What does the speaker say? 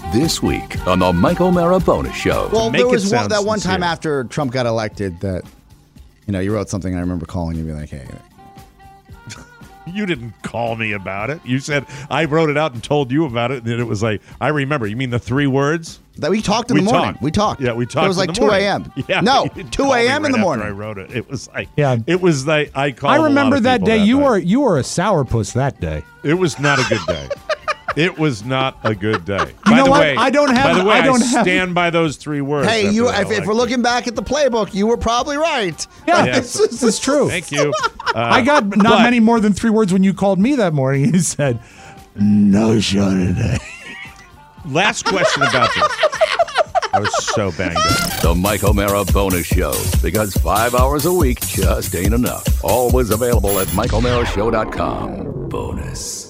This week on the Mike O'Mara Bonus Show. Well, Make there it was sound that one time sincere. after Trump got elected that, you wrote something, and I remember calling you and being like, hey. You didn't call me about it. You said I wrote it out and told you about it, and then it was like, I remember. You mean the 3 words? That we talked in the morning. We talked. Yeah, we talked. It was like in the 2 morning. a.m. Yeah, No, you didn't 2 call me a.m. in the right morning. after I wrote it. It was like, Yeah. It was like I called. I remember a lot of that people day. night. You were a sourpuss that day. It was not a good day. It was not a good day. You know the what? way, I don't have- By the way, I don't have- stand by those 3 words. Hey, after that if we're election. looking back at the playbook, you were probably right. Yeah, Yeah. this is true. Thank you. I got not many more than 3 words when you called me that morning. You said, "No show today." Last question about this. I was so banged up. The Mike O'Mara Bonus Show. Because 5 hours a week just ain't enough. Always available at MikeO'MaraShow.com. Bonus.